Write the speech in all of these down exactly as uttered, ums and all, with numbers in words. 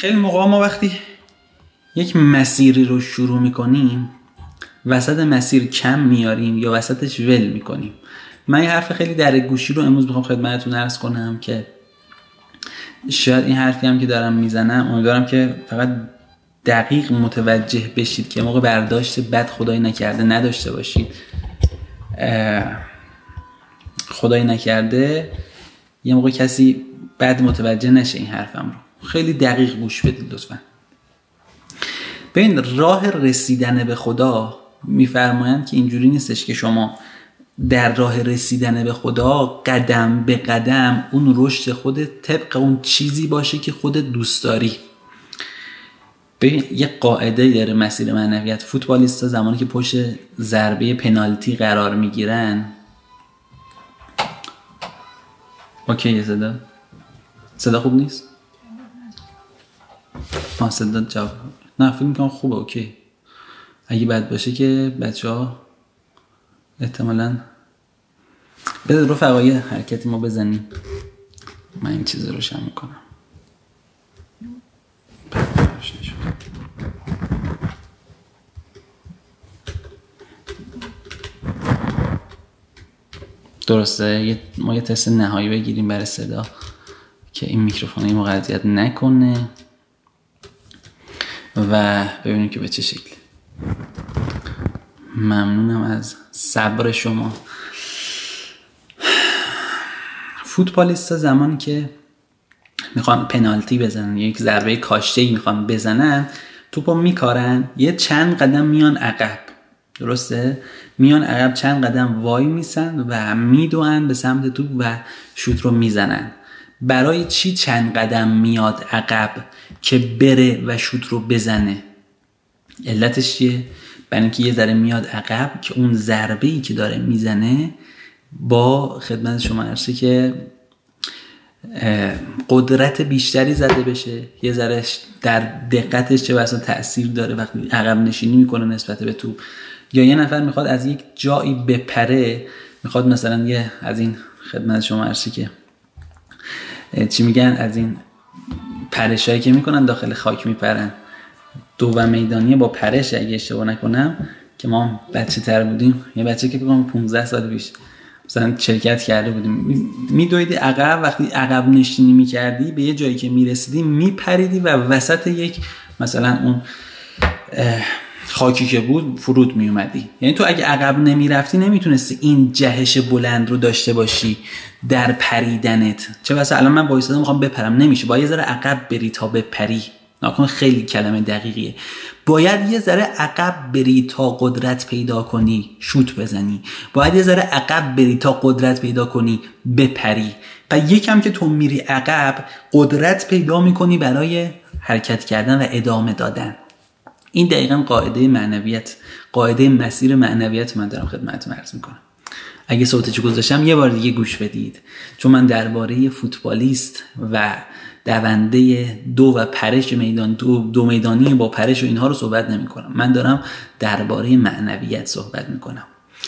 خیلی موقع ما وقتی یک مسیری رو شروع میکنیم وسط مسیر کم میاریم یا وسطش ول میکنیم. من یه حرف خیلی در گوشی رو امروز میخوام خدمتتون عرض کنم که شاید این حرفی هم که دارم میزنم امیدوارم که فقط دقیق متوجه بشید که موقع برداشت بد خدایی نکرده نداشته باشید. خدایی نکرده یه موقع کسی بد متوجه نشه این حرفم رو. خیلی دقیق گوش بدید لطفا. ببین، راه رسیدن به خدا میفرمایند که اینجوری نیستش که شما در راه رسیدن به خدا قدم به قدم اون رشد خودت طبق اون چیزی باشه که خودت دوست داری. ببین، یه قاعده داره مسیر معنویت. فوتبالیستا زمانی که پشت ضربه پنالتی قرار میگیرن، اوکی صدا صدا خوب نیست؟ ما صدا جواب نه فکر میکنم خوبه. اوکی، اگه بد باشه که بچه ها احتمالاً بذار رفقای حرکتی ما بزنیم. من این چیز رو روشن میکنم. درسته، ما یه تست نهایی بگیریم برای صدا که این میکروفون این موقع اذیت نکنه و ببینیم که به چه شکلی. ممنونم از صبر شما. فوتبالیستا زمانی که میخوان پنالتی بزنن، یک ضربه کاشته‌ای میخوان بزنن، توپو میکارن، یه چند قدم میان عقب. درسته؟ میان عقب چند قدم وای میسن و میدوئن به سمت توپ و شوت رو میزنن. برای چی چند قدم میاد عقب؟ که بره و شوت رو بزنه. علتش چیه؟ برای اینکه یه ذره میاد عقب که اون ضربه‌ای که داره میزنه با خدمت شما عرضه که قدرت بیشتری زده بشه. یه ذره در دقتش چه بسا تأثیر داره وقتی عقب نشینی میکنه نسبت به توپ. یا یه نفر میخواد از یک جایی بپره، میخواد مثلا یه از این خدمت شما عرضه که چی میگن، از این پرشایی که میکنن داخل خاک میپرن، دو و میدانی با پرش اگه اشتباه نکنم، که ما بچه تر بودیم، یه بچه که بگم پونزده سال پیش مثلا شرکت کرده بودیم، میدویدی عقب، وقتی عقب نشینی میکردی به یه جایی که میرسیدی میپریدی و وسط یک مثلا اون خاکی که بود فرود میومدی. یعنی تو اگه عقب نمیرفتی نمیتونستی این جهش بلند رو داشته باشی در پریدنت. چه بسا الان من وایسادم میخوام بپرم، نمیشه، باید یه ذره عقب بری تا بپری. ناکن خیلی کلمه دقیقیه. باید یه ذره عقب بری تا قدرت پیدا کنی شوت بزنی. باید یه ذره عقب بری تا قدرت پیدا کنی بپری. و یکم که تو میری عقب قدرت پیدا میکنی برای حرکت کردن و ادامه دادن. این دقیقاً قاعده معنویت، قاعده مسیر معنویت من دارم خدمتتون عرض میکنم. اگه صوتچو گذاشتم یه بار دیگه گوش بدید، چون من درباره فوتبالیست و دونده دو و پرش میدان دو, دو میدانی با پرش و اینها رو صحبت نمی کنم. من دارم درباره معنویت صحبت میکنم.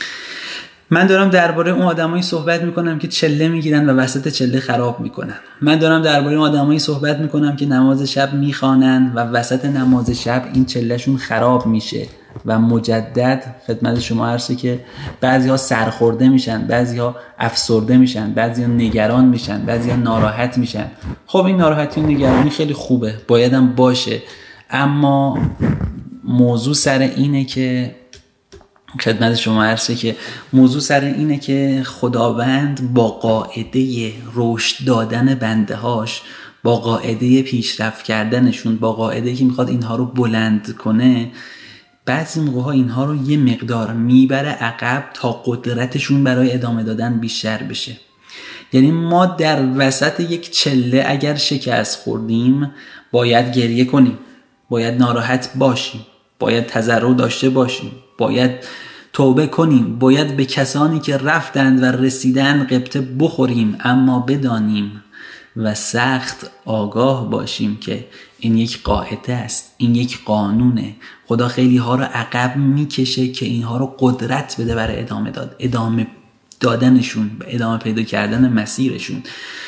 من دارم درباره اون آدمایی صحبت میکنم که چله میگیرن و وسط چله خراب میکنن. من دارم درباره اون آدمایی صحبت میکنم که نماز شب میخوانن و وسط نماز شب این چلهشون خراب میشه و مجدد خدمت شما عرضه که بعضی‌ها سرخورده میشن، بعضی‌ها افسرده میشن، بعضی‌ها نگران میشن، بعضی‌ها ناراحت میشن. خب این ناراحتی و نگرانی خیلی خوبه، بایدم باشه، اما موضوع سر اینه که خدمت شما عرضه که موضوع سر اینه که خداوند با قاعده رشد دادن بنده هاش، با قاعده پیشرفت کردنشون، با قاعده که میخواد اینها رو بلند کنه، بعضی موقع‌ها اینها رو یه مقدار میبره عقب تا قدرتشون برای ادامه دادن بیشتر بشه. یعنی ما در وسط یک چله اگر شکست خوردیم باید گریه کنیم، باید ناراحت باشیم، باید تضرع داشته باشیم، باید توبه کنیم، باید به کسانی که رفتند و رسیدن غبطه بخوریم، اما بدانیم و سخت آگاه باشیم که این یک قاعده است، این یک قانونه. خدا خیلی ها رو عقب میکشه که اینها رو قدرت بده برای ادامه داد ادامه دادنشون، ادامه پیدا کردن مسیرشون.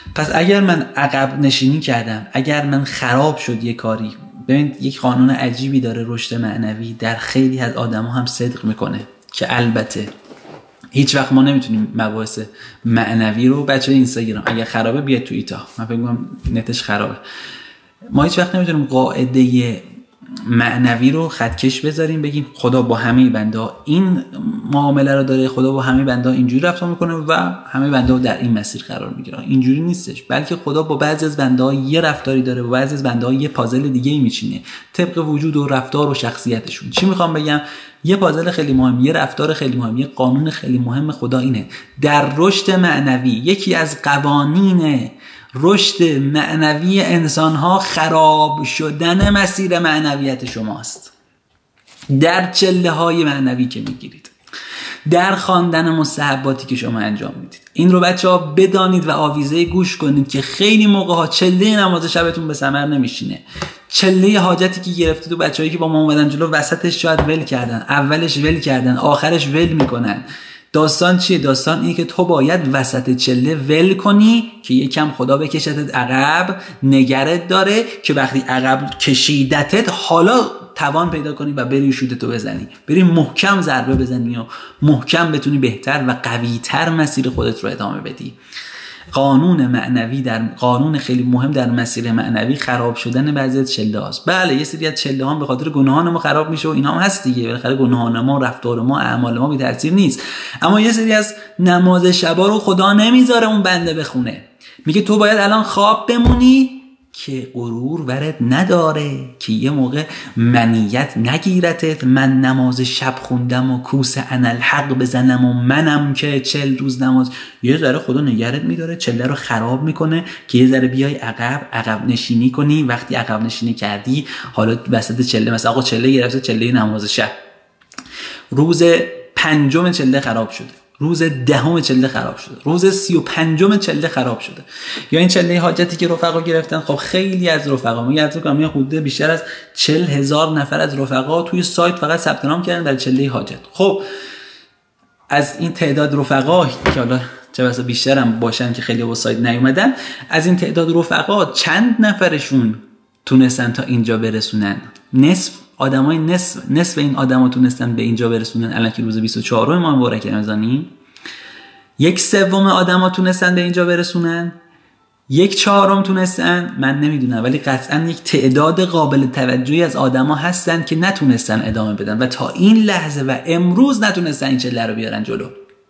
پس اگر من عقب نشینی کردم، اگر من خراب شد یه کاری، ببینید یک قانون عجیبی داره رشد معنوی در خیلی از آدم ها هم صدق میکنه که البته هیچ وقت ما نمیتونیم مباحث معنوی رو، بچه اینستاگرام اگر خرابه بیاد تو ایتا، من فکر می‌کنم نتش خرابه، ما هیچ وقت نمیتونیم قاعده معنوی رو خطکش بذاریم بگیم خدا با همه بنده این معامله رو داره، خدا با همه بنده اینجوری رفتار میکنه و همه بنده در این مسیر قرار میگیره. اینجوری نیستش، بلکه خدا با بعضی از بنده ها یه رفتاری داره، با بعضی از بنده ها یه پازل دیگه ای میچینه طبق وجود و رفتار و شخصیتشون. چی میخوام بگم؟ یه پازل خیلی مهم، یه رفتار خیلی مهم، یه قانون خیلی مهم خدا اینه در رشد معنوی، یکی از قوانین رشد معنوی انسان‌ها خراب شدن مسیر معنویت شماست. در چله‌های معنوی که میگیرید، در خواندن مستحباتی که شما انجام میدید، این رو بچه‌ها بدانید و آویزه گوش کنید که خیلی موقع‌ها چله نماز شبتون به ثمر نمیشینه. چله حاجتی که گرفتید و بچه‌هایی که با ما اومدن جلو وسطش شاید ول کردن، اولش ول کردن، آخرش ول میکنن. داستان چیه؟ داستان اینه که تو باید وسط چله ول کنی که یکم خدا بکشتت عقب، نگرت داره که وقتی عقب کشیدتت حالا توان پیدا کنی و بری شوتتو بزنی، بری محکم ضربه بزنی و محکم بتونی بهتر و قویتر مسیر خودت رو ادامه بدی. قانون معنوی در قانون خیلی مهم در مسیر معنوی خراب شدن بعضی از چله هاست. بله یه سری از چله ها به خاطر گناهان ما خراب میشه و اینا هم هست دیگه، بالاخره گناهان ما، رفتار ما، اعمال ما بی تاثیر نیست. اما یه سری از نماز شبا رو خدا نمیذاره اون بنده بخونه، میگه تو باید الان خواب بمونی که غرور ورد نداره، که یه موقع منیت نگیرتت، من نماز شب خوندم و کوس انالحق بزنم و منم که چل روز نماز. یه ذره خدا نگرت میداره، چله رو خراب میکنه که یه ذره بیای عقب عقب نشینی کنی. وقتی عقب نشینی کردی حالا وسط چله، مثلا آقا چله گرفته، چله نماز شب روز پنجم چله خراب شده، روز دهم چله خراب شده، روز سی و پنجم چله خراب شده، یا این چله حاجتی که رفقا گرفتن. خب خیلی از رفقا، من یادم میاد حدود بیشتر از چهل هزار نفر از رفقا توی سایت فقط ثبت نام کردن در چله حاجت. خب از این تعداد رفقا که حالا چه بسا بیشتر هم باشن که خیلی با سایت نیومدن، از این تعداد رفقا چند نفرشون تونستن تا اینجا برسونن؟ نصف آدمای نصف نصف این آدما تونستن به اینجا برسونن. الان که روز بیست و چهارم ماه مبارک رمضانی، یک سوم آدما تونستن به اینجا برسونن، یک چهارم تونستن، من نمیدونم، ولی قطعا یک تعداد قابل توجهی از آدما هستن که نتونستن ادامه بدن و تا این لحظه و امروز نتونستن این چله رو بیارن جلو.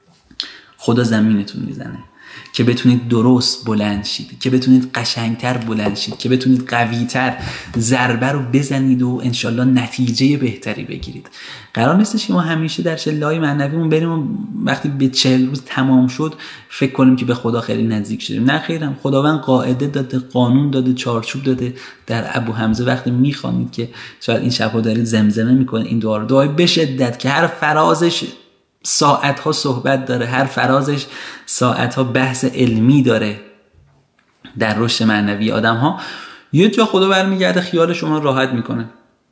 خدا زمینتون میزنه که بتونید درست بلند شید، که بتونید قشنگتر بلند شید، که بتونید قویتر ضربه رو بزنید و انشالله نتیجه بهتری بگیرید. قرار نیستش که ما همیشه در چله‌های معنویمون بریم و وقتی به چهل روز تمام شد فکر کنیم که به خدا خیلی نزدیک شدیم. نه خیرم، خداوند قاعده داده، قانون داده، چارچوب داده. در ابو حمزه وقتی میخوانید که شاید این شب‌ها دارید زمزمه میکنید این دعا رو، دعای به شدت که هر فرازش ساعت ها صحبت داره، هر فرازش ساعت ها بحث علمی داره در رشد معنوی آدم ها. یه جا خدا برمیگرده خیال شما راحت میکنه.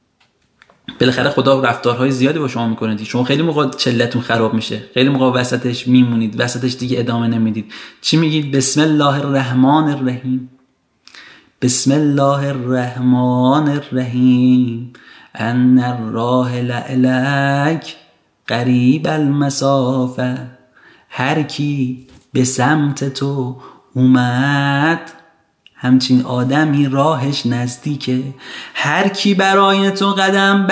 بالاخره خدا رفتارهای زیادی با شما میکنه. شما خیلی موقع چلتون خراب میشه، خیلی موقع وسطش میمونید، وسطش دیگه ادامه نمیدید. چی میگید؟ بسم الله الرحمن الرحیم، بسم الله الرحمن الرحیم، ان الراحل الیک قریب المسافه. هر کی به سمت تو اومد همچین آدمی راهش نزدیکه. هر کی برای تو قدم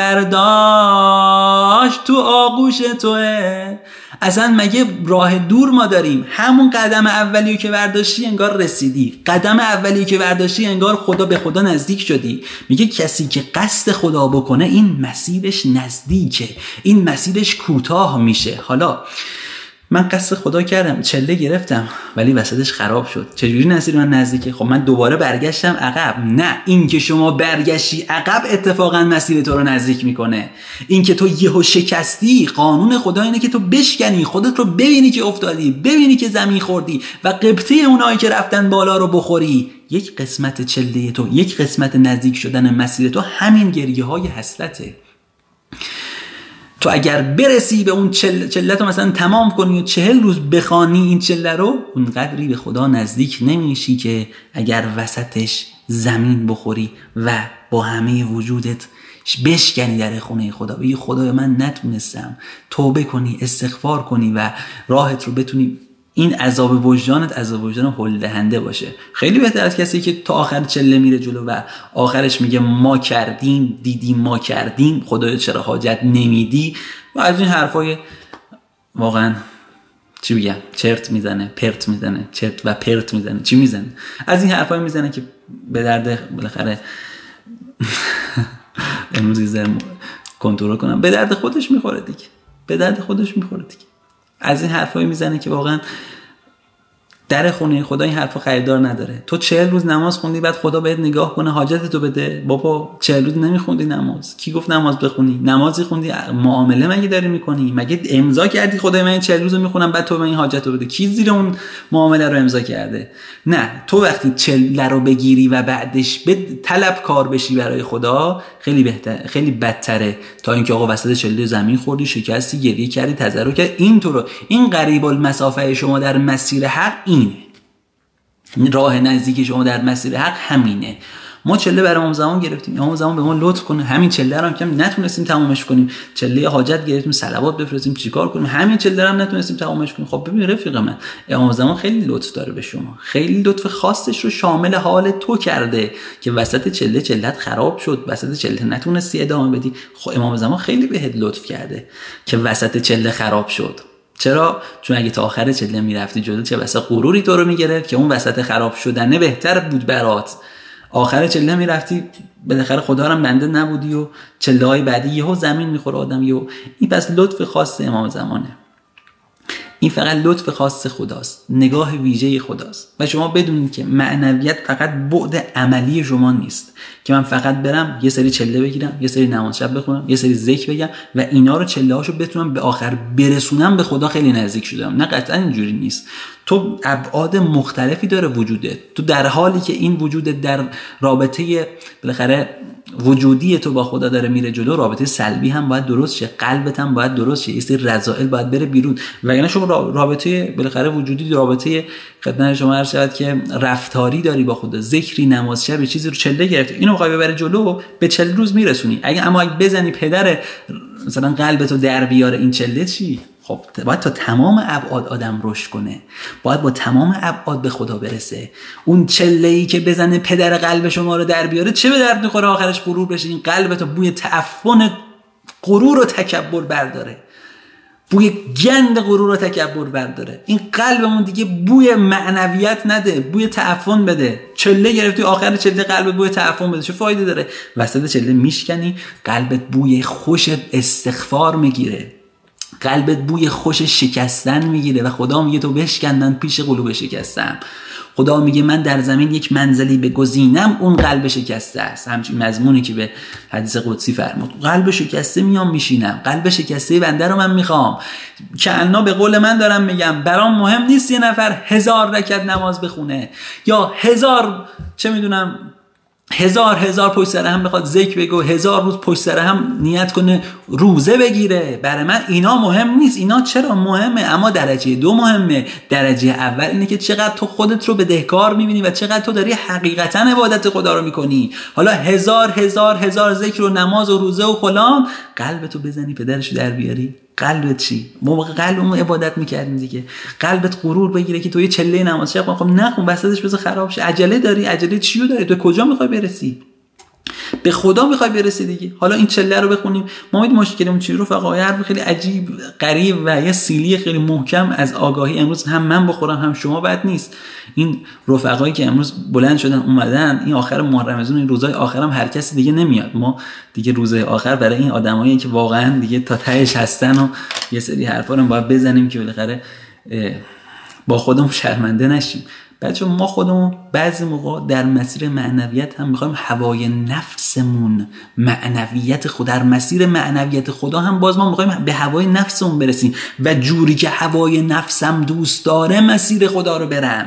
برداشت تو آغوش توه. اصلا مگه راه دور ما داریم؟ همون قدم اولی که برداشتی انگار رسیدی، قدم اولی که برداشتی انگار خدا به خدا نزدیک شدی. میگه کسی که قصد خدا بکنه این مسیرش نزدیکه، این مسیرش کوتاه میشه. حالا من قصد خدا کردم، چله گرفتم، ولی وسطش خراب شد. چجوری مسیر من نزدیکه؟ خب من دوباره برگشتم عقب. نه، این که شما برگشتی عقب اتفاقا مسیر تو رو نزدیک میکنه. این که تو یهو شکستی، قانون خدا اینه که تو بشکنی، خودت رو ببینی که افتادی، ببینی که زمین خوردی و قبطه اونایی که رفتن بالا رو بخوری. یک قسمت چله تو، یک قسمت نزدیک شدن مسیر تو همین گریه های حسرته. تو اگر برسی به اون چل... چلت رو مثلا تمام کنی و چهل روز بخوانی این چله رو، اونقدری به خدا نزدیک نمیشی که اگر وسطش زمین بخوری و با همه وجودت بشکنی در خونه خدا، بگی خدای من نتونستم، توبه کنی، استغفار کنی و راحت رو بتونی، این عذاب وجدانت عذاب وجدان هل دهنده باشه. خیلی بهتر از کسی که تا آخر چله میره جلو و آخرش میگه ما کردیم دیدیم ما کردیم خدایا چرا حاجت نمیدی و از این حرفای واقعا چی بگم چرت میزنه پرت میزنه چرت و پرت میزنه چی میزنه از این حرفای میزنه که به درد بالاخره امروز زرم کنترل کنم، به درد خودش میخوره دیگه، به درد خودش میخوره دیگه. از این حرفایی میزنه که واقعا در خونه خدا این حرفا خریدار نداره. تو چهل روز نماز خوندی بعد خدا بهت نگاه کنه حاجتتو بده؟ بابا چهل روز نمیخوندی نماز، کی گفت نماز بخونی؟ نمازی خوندی؟ معامله مگه داری میکنی؟ مگه امضا کردی خدای من این چهل روزو میخونم بعد تو من این حاجتو بده؟ کی زیر اون معامله رو امضا کرده؟ نه، تو وقتی چهل رو بگیری و بعدش به طلب کار بشی برای خدا خیلی بهتر، خیلی بدتره تا اینکه آقا وسط چهل زمین خوردی، شکستی، گریه کردی، تضرع کردی. این تو رو این قریب المسافه شما در مسیر حق اینه، راه نزدیک شما در مسیر حق همینه. ما چله برای امام زمان گرفتیم، امام زمان به ما لطف کنه، همین چله رو هم که نتونستیم تمامش کنیم، چله حاجت گرفتیم صلوات بفرستیم چیکار کنیم، همین چله رو هم نتونستیم تمامش کنیم. خب ببین رفیق من، امام زمان خیلی لطف داره به شما، خیلی لطف خاصش رو شامل حال تو کرده که وسط چله چلت خراب شد، وسط چله نتونستی ادامه بدی. خب امام زمان خیلی بهت لطف کرده که وسط چله خراب شد. چرا؟ چون اگه تا آخر چله میرفتی جلو چه بسا غروری تو رو میگرفت که اون وسط خراب شدنه بهتر بود برات. آخر چله میرفتی بالاخره خدا رو بنده نبودی و چله های بعدی یهو زمین میخوره آدم یهو. این پس لطف خاص امام زمانه، این فقط لطف خاص خداست، نگاه ویژه خداست. و شما بدونید که معنویت فقط بعد عملی شما نیست که من فقط برم یه سری چله بگیرم، یه سری نماز شب بخونم، یه سری ذکر بگم و اینا رو چله هاشو بتونم به آخر برسونم به خدا خیلی نزدیک شدم. نه، قطعا اینجوری نیست. تو ابعاد مختلفی داره وجودت. تو در حالی که این وجودت در رابطه بالاخره وجودی تو با خدا داره میره جلو، رابطه سلبی هم باید درست شه، قلبت هم باید درست شه، یه سری رذائل باید بره بیرون. وگرنه شما رابطه بالاخره وجودی، رابطه خدمت شما هر شود که رفتاری داری با خدا، ذکری، نماز شب، چیزی رو چله گرفتی، اینو میخوای ببری جلو، به چهل روز میرسونی. اگه اما اگه بزنی پدر مثلا قلبتو در بیاره این چله، چی؟ خب باید تا تمام ابعاد آدم رشد کنه، باید با تمام ابعاد به خدا برسه. اون چله‌ای که بزنه پدر قلب شما رو در بیاره چه به درد میخوره آخرش غرور بشه؟ این قلبتو بوی تعفن غرور و تکبر برداره، بوی گند غرور و تکبر برداره. این قلبمون دیگه بوی معنویت نده، بوی تعفن بده. چله گرفتی آخر چله قلبت بوی تعفن بده، چه فایده داره؟ وسط چله میشکنی قلبت بوی خوش استغفار میگیره، قلبت بوی خوش شکستن میگیره و خدا میگه تو بشکندن پیش قلوب شکستم. خدا میگه من در زمین یک منزلی بگزینم اون قلب شکسته است. همچین مضمونی که به حدیث قدسی فرمود، قلب شکسته میام میشینم، قلب شکسته بنده رو من میخوام. که انا به قول من دارم میگم برام مهم نیست یه نفر هزار رکعت نماز بخونه یا هزار چه میدونم هزار هزار پشت سر هم بخواد ذکر بگو، هزار روز پشت سر هم نیت کنه روزه بگیره. برای من اینا مهم نیست. اینا چرا مهمه؟ اما درجه دو مهمه. درجه اول اینه که چقدر تو خودت رو بدهکار میبینی و چقدر تو داری حقیقتا عبادت خدا رو میکنی. حالا هزار هزار هزار ذکر و نماز و روزه و فلان، قلبتو بزنی پدرشو در بیاری. قلبت چی؟ ما با قلبمون عبادت میکردیم دیگه. قلبت غرور بگیره که تو یه چله نماز شب خب نخون وسطش بذار خراب شه. عجله داری؟ عجله چیو داری؟ تو کجا میخوای برسی؟ به خدا میخوای برسی دیگه. حالا این چله رو بخونیم. ما میگیم مشکلمون چی؟ رفقا حرف خیلی عجیب غریب و یه سیلی خیلی محکم از آگاهی امروز هم من بخورم هم شما بد نیست. این رفقایی که امروز بلند شدن اومدن این آخر ماه رمضان، این روزهای آخرام هر کسی دیگه نمیاد. ما دیگه روزهای آخر برای این آدمایی که واقعا دیگه تا تهش هستن و یه سری حرفا رو باید بزنیم که بالاخره با خودمون شرمنده نشیم. بچه ما خودمون بعضی موقع در مسیر معنویت هم میخوایم هوای نفسمون، معنویت خود در مسیر معنویت خدا هم باز ما میخوایم به هوای نفسمون برسیم و جوری که هوای نفسم دوست داره مسیر خدا رو برم.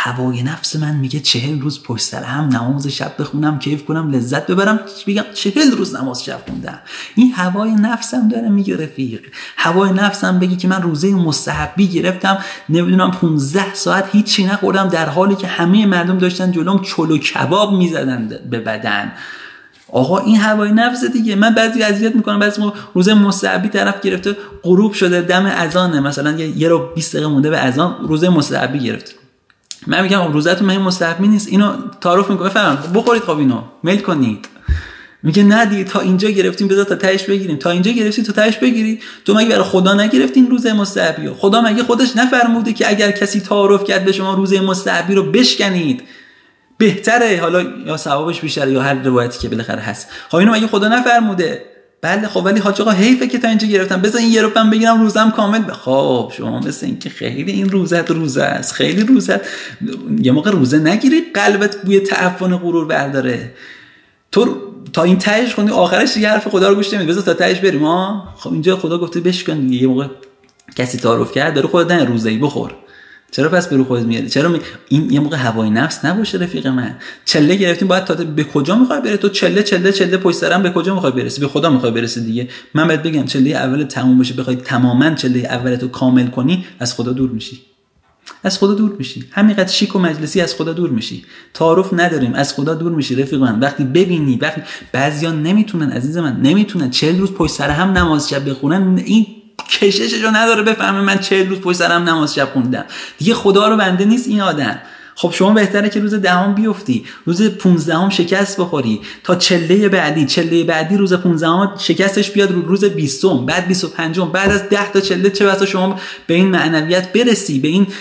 هوای نفس من میگه چهل روز پشت سر هم نماز شب بخونم، کیف کنم، لذت ببرم، میگم چهل روز نماز شب خوندم. این هوای نفسم داره میگه رفیق. هوای نفسم بگی که من روزه مستحبی گرفتم، نمیدونم پانزده ساعت هیچی نخوردم، در حالی که همه مردم داشتن جلوم چلو کباب میزدن به بدن. آقا این هوای نفس دیگه. من بعضی اذیت میکنم، بعضی روزه مستحبی طرف گرفته غروب شده دم اذانه، مثلا یه رو بیست دقیقه مونده به اذان، روزه مستحبی گرفت. من میگم روزتون مهم مستحبی نیست، اینو تعارف میکنه، بفرمایید بخورید، خب اینو میل کنید. میگه نه دیگه تا اینجا گرفتیم بذار تا تهش بگیریم. تا اینجا گرفتی تا تهش بگیری؟ تو مگه برای خدا نگرفتین روزه مستحبی رو؟ خدا مگه خودش نفرموده که اگر کسی تعارف کرد به شما روزه مستحبی رو بشکنید؟ بهتره، حالا یا ثوابش بیشتره یا هر روایتی که بالاخره هست. خب اینو مگه خدا نفرموده؟ بله خب ولی حاج آقا حیفه که تا اینجا گرفتم، بذار این یه روپم بگیرم روزم کامل. خب شما مثل این که خیلی این روزت روزه است، خیلی روزت یه موقع روزه نگیری قلبت بوی تعفن غرور برداره. تو تا این تهش خوندی آخرش دیگه حرف خدا رو گوش نمیدی، بذار تا تهش بریم. ها خب اینجا خدا گفته بشکن دیگه. یه موقع کسی تعارف کرد داره خودت نه روزه‌ای بخور، چرا پس برو خودت میاری؟ چرا می... این یه موقع هوای نفس نباشه رفیق من. چله گرفتیم باید تا به کجا میخوای بره؟ تو چله چله چله پشت سرم به کجا میخوای برسی؟ به خدا میخوای برسی دیگه. من بهت بگم چله اول تموم بشه، بخوای تماما چله اولتو کامل کنی، از خدا دور میشی. از خدا دور میشی. همینقدر شیک و مجلسی از خدا دور میشی. تعارف نداریم، از خدا دور میشی رفیق من. وقتی ببینی وقتی بعضیا نمیتونن، عزیز من نمیتونن چهل روز پشت سر هم نماز شب بخونن، این کشششو نداره بفهمه من چهل روز پشت سرم نماز شب خوندم. دیگه خدا رو بنده نیست این آدم. خب شما بهتره که روز دهم بیفتی، روز پانزدهم شکست بخوری، تا چله بعدی چله بعدی روز پانزدهم شکستش بیاد رو روز بیستم، بعد بیست و پنجم، بعد از ده تا چله چه بسا شما به این معنویت برسی، به این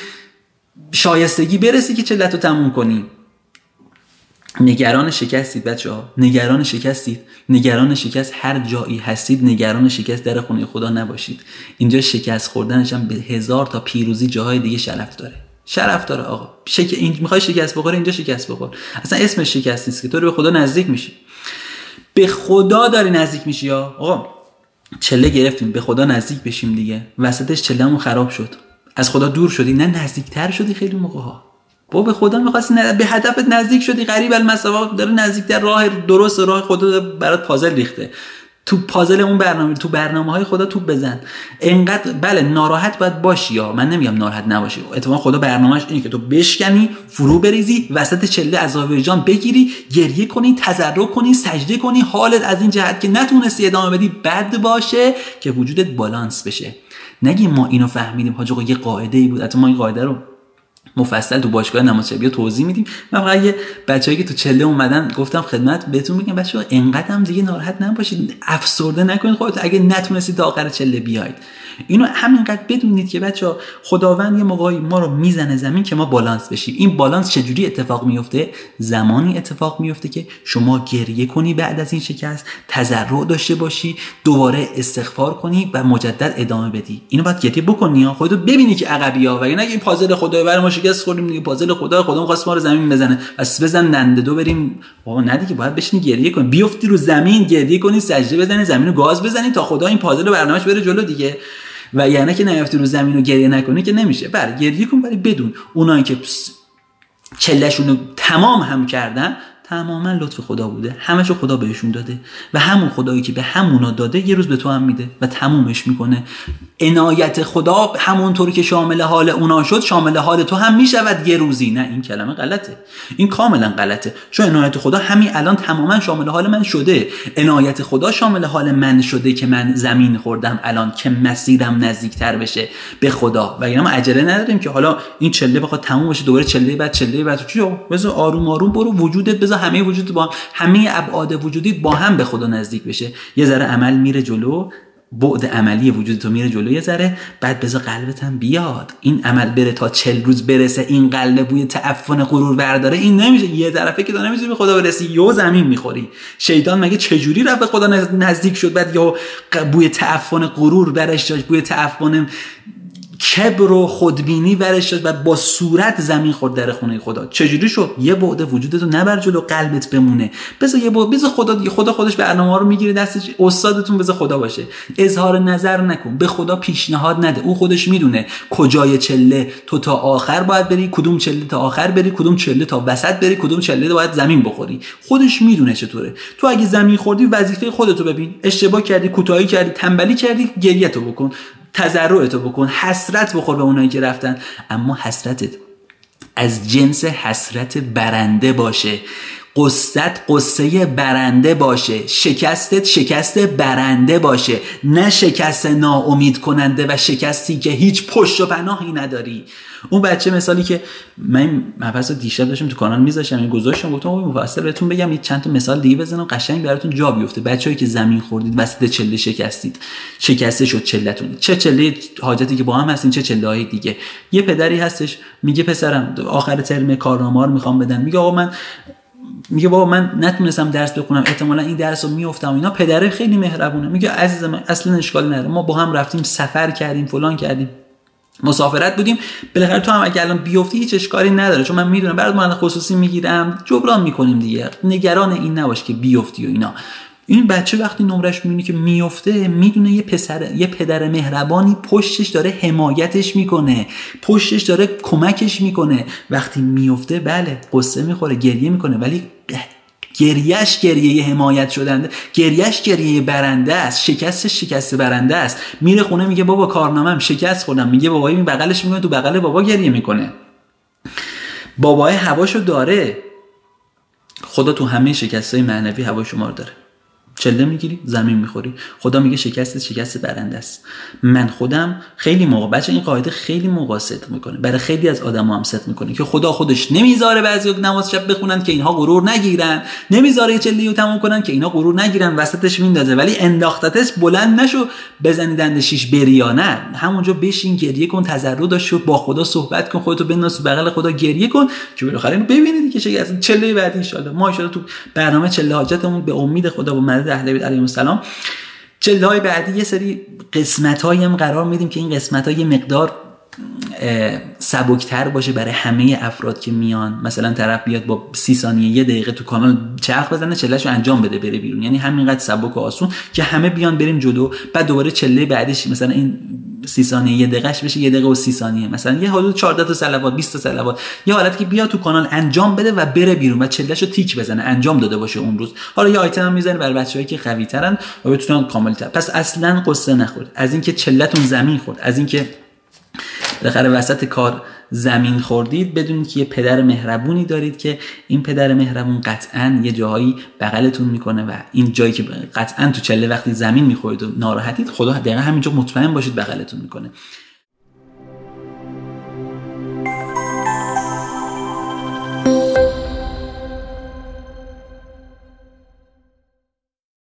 شایستگی برسی که چلتو تموم کنی. نگران شکستید بچه‌ها، نگران شکستید، نگران شکست هر جایی هستید، نگران شکست در خونه خدا نباشید. اینجا شکست خوردنش هم به هزار تا پیروزی جاهای دیگه شرف داره. شرف داره آقا. شک... این میخوای شکست بخوره اینجا شکست بخور. اصلا اسمش شکست نیست که تو رو به خدا نزدیک میشی. به خدا داری نزدیک میشی یا آقا. چله گرفتیم به خدا نزدیک بشیم دیگه. وسطش چلهمون خراب شد. از خدا دور شدی، نه نزدیکتر شدی خیلی موقع‌ها. با به خدا می‌خواستی ن... به هدفت نزدیک شدی، قریب المسافات داره نزدیکتر، راه درست راه خدا برات پازل ریخته. تو پازل اون برنامه، تو برنامه‌های خدا توپ بزن. انقدر بله ناراحت باید باشی، یا من نمیگم ناراحت نباشی. اتفاقا خدا برنامه‌اش اینه که تو بشکنی، فرو بریزی، وسط چله عذابرجان بگیری، گریه کنی، تضرع کنی، سجده کنی، حالت از این جهت که نتونستی ادامه بدی بد باشه که وجودت بالانس بشه. نگی ما اینو فهمیدیم حاج آقا یه قاعده‌ای بود، حتی ما این قاعده رو مفصل تو باشگاه نماز شبیه توضیح میدیم. من فقط یه بچه‌ای که تو چله اومدن گفتم خدمت بهتون میگم بچه‌ها اینقدر هم دیگه ناراحت نباشید، افسرده نکنید خودت اگه نتونستید تا آخر چله بیاید. اینو همینقدر بدونید که بچه‌ها خداوند یه موقعی ما رو میزنه زمین که ما بالانس بشیم. این بالانس چجوری اتفاق میفته؟ زمانی اتفاق میفته که شما گریه کنی بعد از این شکست، تضرع داشته باشی، دوباره استغفار کنی و مجدد ادامه بدی. اینو باید گریه بکنی ها، خودت ببینی که عقبی‌ها و نگی این پازل خدا برای ما شکست خوردیم دیگه، پازل خدا خدا می‌خواست ما رو زمین بزنه بس بزن دنده دو بریم. بابا نه دیگه، باید بشینی گریه کنی، بیفتی رو زمین گریه کنی، سجده بزنی، زمینو گاز بزنی تا خدا این پازل برنامه‌اش بره جلو دیگه. و یعنی که نیافتی رو زمین و گریه نکنی که نمیشه. بله گریه کن، ولی بدون اونایی که چلهشون تمام هم کردن تماما لطف خدا بوده، همه‌شو خدا بهشون داده و همون خدایی که به همونا داده یه روز به تو هم میده و تمومش میکنه. عنایت خدا همونطوری که شامل حال اونا شد شامل حال تو هم میشود یه روزی. نه این کلمه غلطه، این کاملا غلطه، چون عنایت خدا همین الان تماما شامل حال من شده. عنایت خدا شامل حال من شده که من زمین خوردم الان که مسیرم نزدیکتر بشه به خدا. و اینا ما عجله نداریم که حالا این چله بخواد تموم بشه دوباره چله بعد چله بعد چی، بذار آروم آروم برو، وجودت بذار همه وجود با هم، همه ابعاد وجودیت با هم به خدا نزدیک بشه. یه ذره عمل میره جلو، بعد عملی وجود تو میره جلو یه ذره، بعد بذار قلبت هم بیاد این عمل بره تا چهل روز برسه، این قلب بوی تعفن غرور برداره. این نمیشه یه طرفه که تو نمیتونی به خدا برسی، یهو زمین میخوری. شیطان مگه چجوری رفت به خدا نزدیک شد بعد یهو بوی تعفن غرور برش داشت، بوی تعفن کبر و خودبینی ورش شد و با صورت زمین خورد در خونه خدا. چجوری شد؟ یه بعد وجودتو نبر جلو قلبت بمونه، بذار یه بعد بذار خدا دیگه، خدا خودش برنامه‌ها رو میگیره دستش، استادتون بذار خدا باشه. اظهار نظر نکن، به خدا پیشنهاد نده، او خودش میدونه کجای چله تو تا آخر باید بری، کدوم چله تا آخر بری، کدوم چله تا وسط بری، کدوم چله باید زمین بخوری. خودش میدونه چطوره. تو اگه زمین خوردی وظیفه خودتو ببین، اشتباه کردی، کوتاهی کردی، تنبلی کردی، گریه‌تو بکن، تضرعتو بکن، حسرت بخور به اونایی که رفتن، اما حسرتت از جنس حسرت برنده باشه، قصت قصه برنده باشه، شکستت شکست برنده باشه، نه شکست ناامید کننده و شکستی که هیچ پشت و پناهی نداری. اون بچه مثالی که من مبحث رو دیشب داشتم تو کانال میذاشتم، این گذاشتم، گفتم مفصل بهتون بگم، یه چند تا مثال دیگه بزنم قشنگ براتون جا بیفته. بچه‌ای که زمین خوردید، وسط چله شکستید، شکسته شد چله‌تون، چه چله حاجتی که با هم هستین، چه چله‌های دیگه. یه پدری هستش میگه پسرم آخر ترم کارنامه رو میخوام بدن، میگه آقا من میگه بابا من نتونستم درس بخونم، احتمالاً این درس رو میافتم. اینا پدره خیلی مهربونه، میگه عزیزم اصلا اشکالی نداره، ما با هم رفتیم سفر کردیم، فلان کردیم، مسافرت بودیم، بالاخره تو هم اگه الان بیفتی هیچ اشکالی نداره، چون من میدونم برات من خصوصی میگیرم، جبران میکنیم دیگه، نگران این نباش که بیفتی و اینا. این بچه وقتی نمرش میبینه که میفته، میدونه یه پسر، یه پدر مهربانی پشتش داره حمایتش میکنه، پشتش داره کمکش میکنه. وقتی میفته بله قصه میخوره، گریه میکنه، ولی گریهش گریه حمایت شدنده، گریهش گریه برنده است، شکستش شکست برنده است. میره خونه میگه بابا کارنامه‌ام شکست خوردم، میگه بابایی می بغلش میکنه، تو بغل بابا گریه میکنه. بابای هواشو داره، خدا تو همه شکستای معنوی هوا شما رو داره. چله میگیری زمین میخوری، خدا میگه شکست شکست برنده است. من خودم خیلی موقع، بچه این قاعده خیلی موقع ست میکنه، برای خیلی از آدما هم ست میکنه که خدا خودش نمیذاره بعضی نماز شب بخونن که اینها غرور نگیرن، نمیذاره چلیو تموم کنن که اینا غرور نگیرن، وسطش میندازه، ولی انداختتش بلند نشو بزنی دند شیش بری یا نه، همونجا بشین گریه کن، تضرع داشت، با خدا صحبت کن، خودتو بنداز بغل خدا گریه کن که بالاخره ببینید که شکست چله بعدی ان شاء الله. ما ان شاء الله تو برنامه چله حاجتمون به امید خدا با مدد اهل بیت علیهم السلام چله‌های بعدی یه سری قسمت‌هایی هم قرار میدیم که این قسمت‌ها یه مقدار سبکتر باشه برای همه افراد که میان. مثلا طرف بیاد با سی ثانیه یه دقیقه تو کانال چرخ بزنه، چله‌شو انجام بده بره بیرون، یعنی همینقدر سبک و آسون که همه بیان بریم جلو، بعد دوباره چله بعدش مثلا این سی ثانیه یه دقیقهش بشه یه دقیقه و سی ثانیه، مثلا یه حدود چهارده تا صلوات بیست تا صلوات، یه حالت که بیا تو کانال انجام بده و بره بیرون و چله‌شو تیک بزنه، انجام داده باشه اون روز. حالا یه آیتم هم میزنه برای بچه‌هایی که قوی‌ترن و بتونن کامل‌تر. پس اصلا قصه نخورید از اینکه چله‌تون زمین خورد، از اینکه بالاخره وسط کار زمین خوردید، بدونید که یه پدر مهربونی دارید که این پدر مهربون قطعاً یه جایی بغلتون میکنه و این جایی که قطعاً تو چله وقتی زمین میخورید و ناراحتید، خدا دقیقاً همینجا مطمئن باشید بغلتون میکنه.